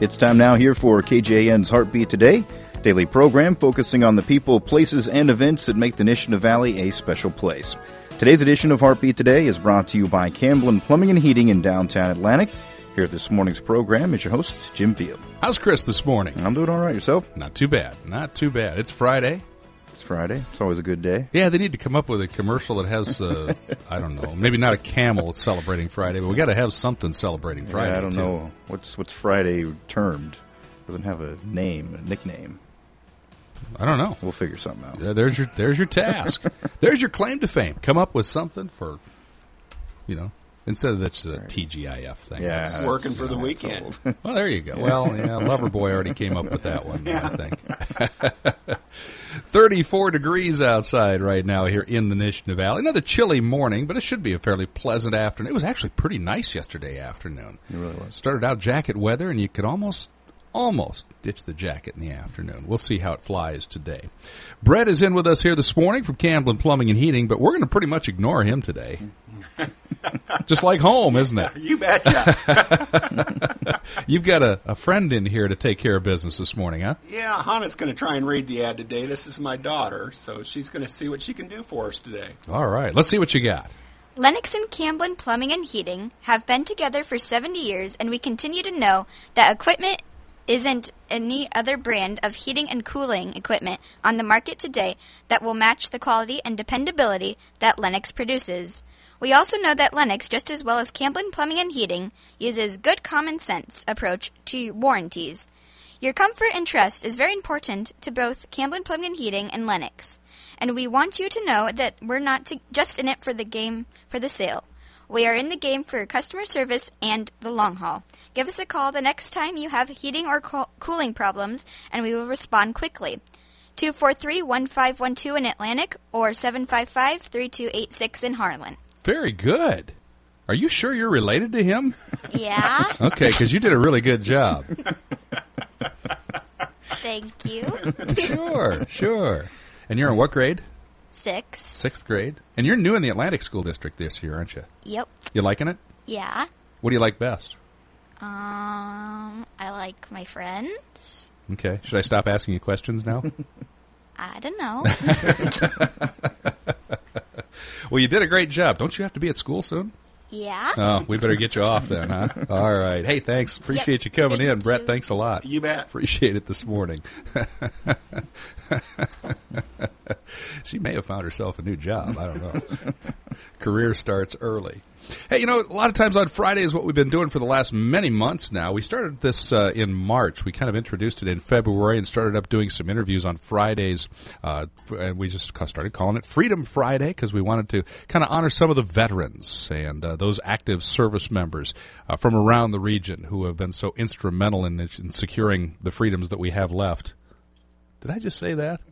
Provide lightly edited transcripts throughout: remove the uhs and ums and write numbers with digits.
It's time now here for KJN's Heartbeat Today, daily program focusing on the people, places, and events that make the Nishna Valley a special place. Today's edition of Heartbeat Today is brought to you by Camblin Plumbing and Heating in downtown Atlantic. Here at this morning's program is your host, Jim Field. How's Chris this morning? I'm doing all right. Yourself? Not too bad. Not too bad. It's Friday. It's Friday. It's always a good day. Yeah, they need to come up with a commercial that has, I don't know, maybe not a camel celebrating Friday, but we got to have something celebrating Friday. Yeah, I don't know. What's Friday termed? Doesn't have a name, a nickname. I don't know. We'll figure something out. There's your task. There's your claim to fame. Come up with something for, instead of that's a TGIF thing. Yeah, it's working for the weekend. Well, there you go. Well, yeah, Loverboy already came up with that one, I think. 34 degrees outside right now here in the Nishna Valley. Another chilly morning, but it should be a fairly pleasant afternoon. It was actually pretty nice yesterday afternoon. It really was. Started out jacket weather, and you could almost ditch the jacket in the afternoon. We'll see how it flies today. Brett is in with us here this morning from Camblin Plumbing and Heating, but we're going to pretty much ignore him today. Just like home, isn't it? You betcha. You've got a friend in here to take care of business this morning, huh? Yeah, Hannah's going to try and read the ad today. This is my daughter, so she's going to see what she can do for us today. All right, let's see what you got. Lennox and Camblin Plumbing and Heating have been together for 70 years, and we continue to know that equipment isn't any other brand of heating and cooling equipment on the market today that will match the quality and dependability that Lennox produces. We also know that Lennox, just as well as Camblin Plumbing and Heating, uses good common sense approach to warranties. Your comfort and trust is very important to both Camblin Plumbing and Heating and Lennox, and we want you to know that we're not just in it for the game for the sale. We are in the game for customer service and the long haul. Give us a call the next time you have heating or cooling problems, and we will respond quickly. 243-1512 in Atlantic or 755-3286 in Harlan. Very good. Are you sure you're related to him? Yeah. Okay, because you did a really good job. Thank you. Sure. And you're in what grade? 6. 6th grade. And you're new in the Atlantic School District this year, aren't you? Yep. You liking it? Yeah. What do you like best? I like my friends. Okay. Should I stop asking you questions now? I don't know. Well, you did a great job. Don't you have to be at school soon? Yeah. Oh, we better get you off then, huh? All right. Hey, thanks. Appreciate you coming in. Brett, thanks a lot. You bet. Appreciate it this morning. She may have found herself a new job. I don't know. Career starts early. Hey, a lot of times on Friday is what we've been doing for the last many months now. We started this in March. We kind of introduced it in February and started up doing some interviews on Fridays. And we just started calling it Freedom Friday because we wanted to kind of honor some of the veterans and those active service members from around the region who have been so instrumental in securing the freedoms that we have left. Did I just say that?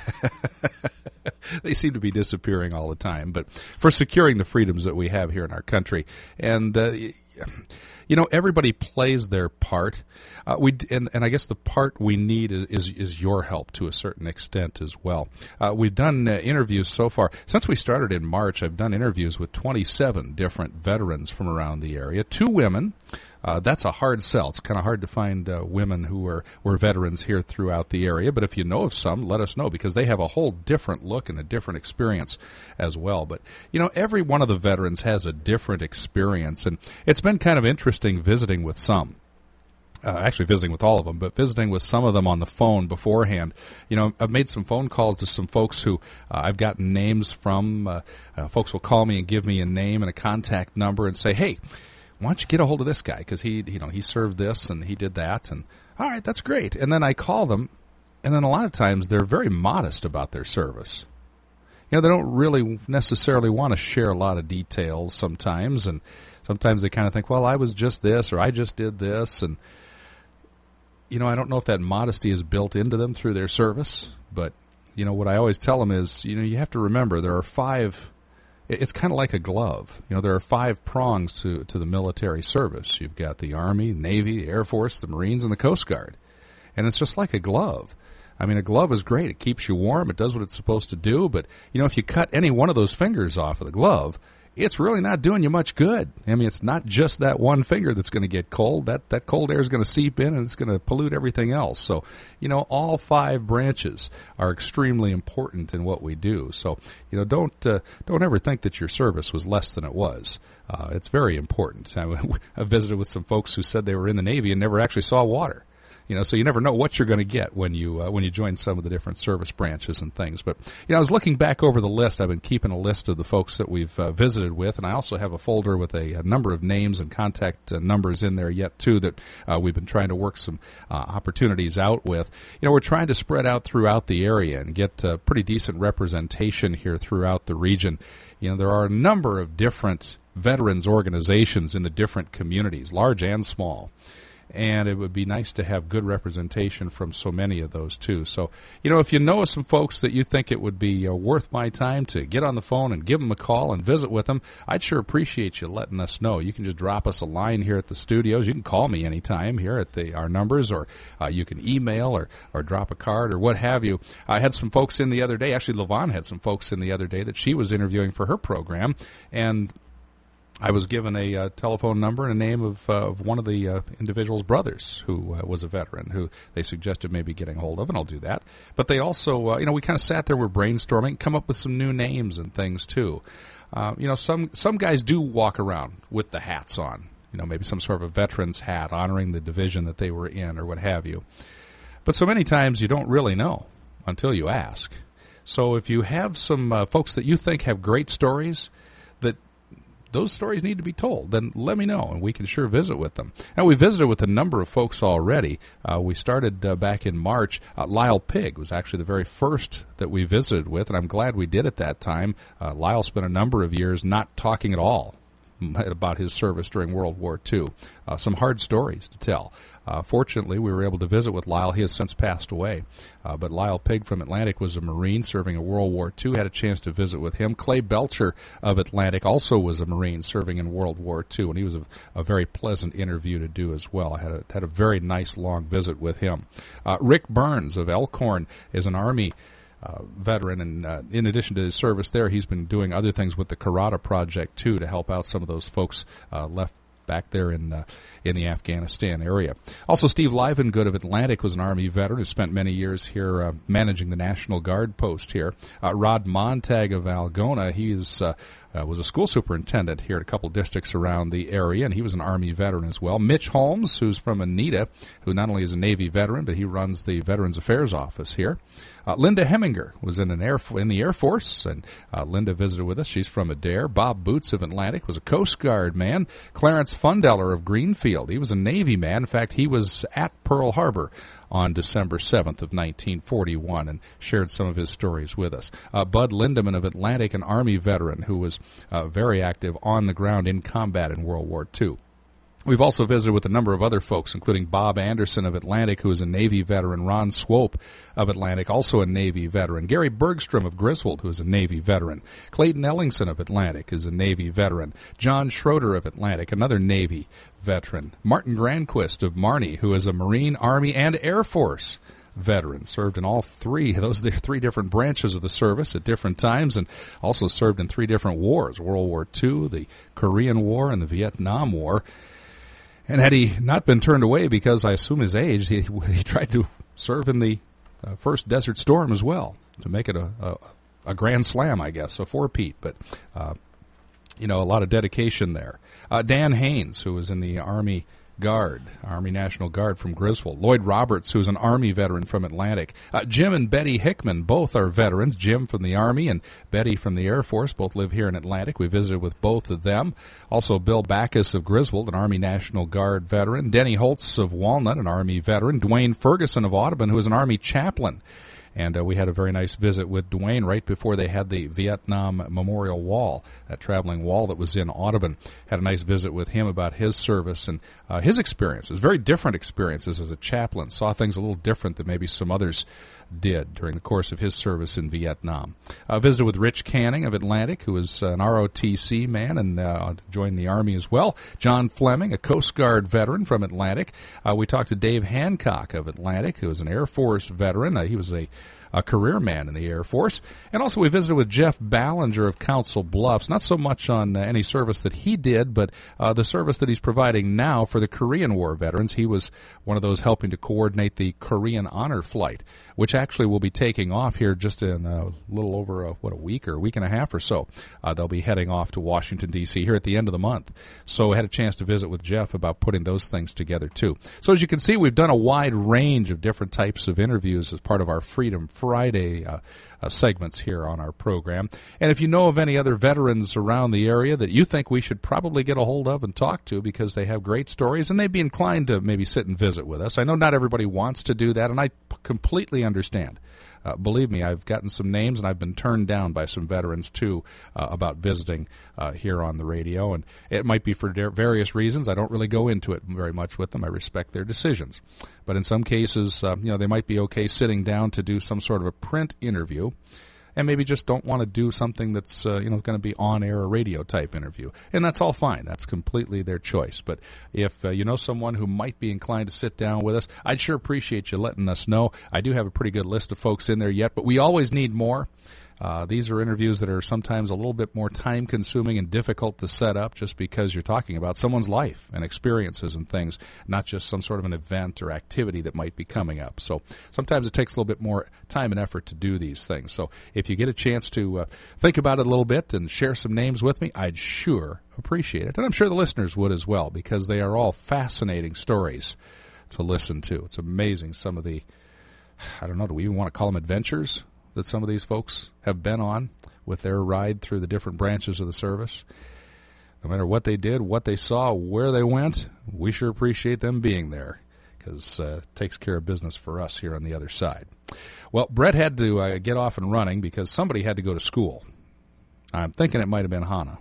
They seem to be disappearing all the time, but for securing the freedoms that we have here in our country. And, everybody plays their part. And I guess the part we need is your help to a certain extent as well. We've done interviews so far. Since we started in March, I've done interviews with 27 different veterans from around the area, 2 women. That's a hard sell. It's kind of hard to find women who were veterans here throughout the area. But if you know of some, let us know because they have a whole different look and a different experience as well. But, every one of the veterans has a different experience. And it's been kind of interesting visiting with some. Actually visiting with all of them, but visiting with some of them on the phone beforehand. I've made some phone calls to some folks who I've gotten names from. Folks will call me and give me a name and a contact number and say, hey, why don't you get a hold of this guy? Because he served this and he did that. And all right, that's great. And then I call them, and then a lot of times they're very modest about their service. They don't really necessarily want to share a lot of details sometimes. And sometimes they kind of think, well, I was just this or I just did this. And, I don't know if that modesty is built into them through their service. But, what I always tell them is, you have to remember there are 5... It's kind of like a glove. There are 5 prongs to the military service. You've got the Army, Navy, the Air Force, the Marines, and the Coast Guard. And it's just like a glove. I mean, a glove is great. It keeps you warm. It does what it's supposed to do. But, if you cut any one of those fingers off of the glove, it's really not doing you much good. I mean, it's not just that one finger that's going to get cold. That cold air is going to seep in and it's going to pollute everything else. So, all 5 branches are extremely important in what we do. So, don't ever think that your service was less than it was. It's very important. I visited with some folks who said they were in the Navy and never actually saw water. So you never know what you're going to get when you join some of the different service branches and things. But I was looking back over the list. I've been keeping a list of the folks that we've visited with, and I also have a folder with a number of names and contact numbers in there yet too that we've been trying to work some opportunities out with. We're trying to spread out throughout the area and get pretty decent representation here throughout the region. There are a number of different veterans organizations in the different communities, large and small. And it would be nice to have good representation from so many of those, too. So, if you know of some folks that you think it would be worth my time to get on the phone and give them a call and visit with them, I'd sure appreciate you letting us know. You can just drop us a line here at the studios. You can call me anytime here at our numbers, or you can email or drop a card or what have you. I had some folks in the other day. Actually, LaVon had some folks in the other day that she was interviewing for her program, and I was given a telephone number and a name of one of the individual's brothers who was a veteran, who they suggested maybe getting a hold of, and I'll do that. But they also, we kind of sat there, we're brainstorming, come up with some new names and things too. Some guys do walk around with the hats on, maybe some sort of a veteran's hat honoring the division that they were in or what have you. But so many times you don't really know until you ask. So if you have some folks that you think have great stories, that those stories need to be told, then let me know, and we can sure visit with them. And we visited with a number of folks already. We started back in March. Lyle Pigg was actually the very first that we visited with, and I'm glad we did at that time. Lyle spent a number of years not talking at all about his service during World War II. Some hard stories to tell. Fortunately, we were able to visit with Lyle. He has since passed away. But Lyle Pigg from Atlantic was a Marine serving in World War II. Had a chance to visit with him. Clay Belcher of Atlantic also was a Marine serving in World War II, and he was a very pleasant interview to do as well. I had a very nice long visit with him. Rick Burns of Elkhorn is an Army veteran, and in addition to his service there, he's been doing other things with the Karada Project too to help out some of those folks left back there in the Afghanistan area. Also, Steve Livengood of Atlantic was an Army veteran who spent many years here managing the National Guard post here. Rod Montag of Algona, he was a school superintendent here at a couple districts around the area, and he was an Army veteran as well. Mitch Holmes, who's from Anita, who not only is a Navy veteran, but he runs the Veterans Affairs office here. Linda Heminger was in the Air Force, and Linda visited with us. She's from Adair. Bob Boots of Atlantic was a Coast Guard man. Clarence Fundeller of Greenfield, he was a Navy man. In fact, he was at Pearl Harbor on December 7th of 1941 and shared some of his stories with us. Bud Lindeman of Atlantic, an Army veteran who was very active on the ground in combat in World War II. We've also visited with a number of other folks, including Bob Anderson of Atlantic, who is a Navy veteran, Ron Swope of Atlantic, also a Navy veteran, Gary Bergstrom of Griswold, who is a Navy veteran, Clayton Ellingson of Atlantic is a Navy veteran, John Schroeder of Atlantic, another Navy veteran, Martin Granquist of Marnie, who is a Marine, Army, and Air Force veteran, served in all three different branches of the service at different times, and also served in 3 different wars, World War II, the Korean War, and the Vietnam War. And had he not been turned away because, I assume, his age, he tried to serve in the first Desert Storm as well, to make it a grand slam, I guess, a four-peat. But, a lot of dedication there. Dan Haynes, who was in the Army National Guard from Griswold. Lloyd Roberts, who's an Army veteran from Atlantic. Jim and Betty Hickman, both are veterans. Jim from the Army and Betty from the Air Force, both live here in Atlantic. We visited with both of them. Also, Bill Backus of Griswold, an Army National Guard veteran. Denny Holtz of Walnut, an Army veteran. Dwayne Ferguson of Audubon, who is an Army chaplain. And we had a very nice visit with Dwayne right before they had the Vietnam Memorial Wall, that traveling wall that was in Audubon. Had a nice visit with him about his service and his experiences, very different experiences as a chaplain. Saw things a little different than maybe some others did during the course of his service in Vietnam. Visited with Rich Canning of Atlantic, who is an ROTC man and joined the Army as well. John Fleming, a Coast Guard veteran from Atlantic. We talked to Dave Hancock of Atlantic, who is an Air Force veteran. He was a a career man in the Air Force. And also we visited with Jeff Ballinger of Council Bluffs, not so much on any service that he did, but the service that he's providing now for the Korean War veterans. He was one of those helping to coordinate the Korean Honor Flight, which actually will be taking off here just in a little over a week or a week and a half or so. They'll be heading off to Washington, D.C. here at the end of the month. So I had a chance to visit with Jeff about putting those things together, too. So as you can see, we've done a wide range of different types of interviews as part of our Freedom Friday segments here on our program. And if you know of any other veterans around the area that you think we should probably get a hold of and talk to because they have great stories and they'd be inclined to maybe sit and visit with us. I know not everybody wants to do that, and I completely understand. Believe me, I've gotten some names, and I've been turned down by some veterans, too, about visiting here on the radio. And it might be for various reasons. I don't really go into it very much with them. I respect their decisions. But in some cases, they might be okay sitting down to do some sort of a print interview, and maybe just don't want to do something that's going to be on-air or radio-type interview. And that's all fine. That's completely their choice. But if you know someone who might be inclined to sit down with us, I'd sure appreciate you letting us know. I do have a pretty good list of folks in there yet, but we always need more. These are interviews that are sometimes a little bit more time-consuming and difficult to set up just because you're talking about someone's life and experiences and things, not just some sort of an event or activity that might be coming up. So sometimes it takes a little bit more time and effort to do these things. So if you get a chance to think about it a little bit and share some names with me, I'd sure appreciate it. And I'm sure the listeners would as well, because they are all fascinating stories to listen to. It's amazing some of the, I don't know, do we even want to call them adventures that some of these folks have been on with their ride through the different branches of the service. No matter what they did, what they saw, where they went, we sure appreciate them being there, because it takes care of business for us here on the other side. Well, Brett had to get off and running because somebody had to go to school. I'm thinking it might have been Hannah.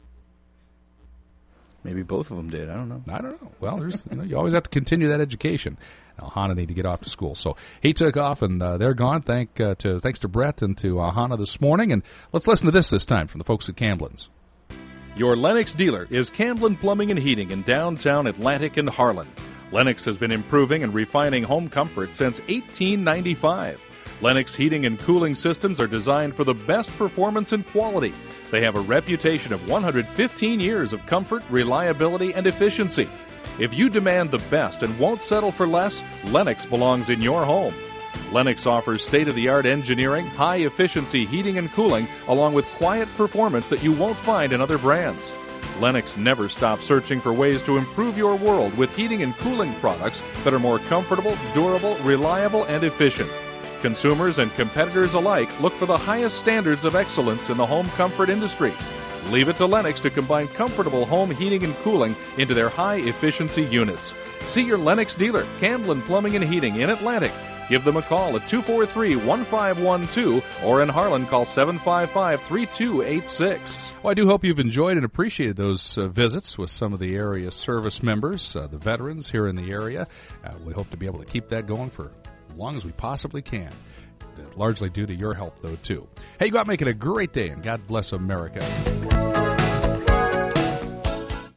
Maybe both of them did. I don't know. Well, there's you always have to continue that education. Now, Hannah need to get off to school. So he took off, and they're gone. Thanks to Brett and to Hannah this morning. And let's listen to this time from the folks at Camblin's. Your Lennox dealer is Camblin Plumbing and Heating in downtown Atlantic and Harlan. Lennox has been improving and refining home comfort since 1895. Lennox heating and cooling systems are designed for the best performance and quality. They have a reputation of 115 years of comfort, reliability, and efficiency. If you demand the best and won't settle for less, Lennox belongs in your home. Lennox offers state-of-the-art engineering, high-efficiency heating and cooling, along with quiet performance that you won't find in other brands. Lennox never stops searching for ways to improve your world with heating and cooling products that are more comfortable, durable, reliable, and efficient. Consumers and competitors alike look for the highest standards of excellence in the home comfort industry. Leave it to Lennox to combine comfortable home heating and cooling into their high-efficiency units. See your Lennox dealer, Camblin Plumbing and Heating in Atlantic. Give them a call at 243-1512 or in Harlan, call 755-3286. Well, I do hope you've enjoyed and appreciated those visits with some of the area service members, the veterans here in the area. We hope to be able to keep that going for as long as we possibly can. Largely due to your help, though, too. Hey, go out and make it a great day, and God bless America.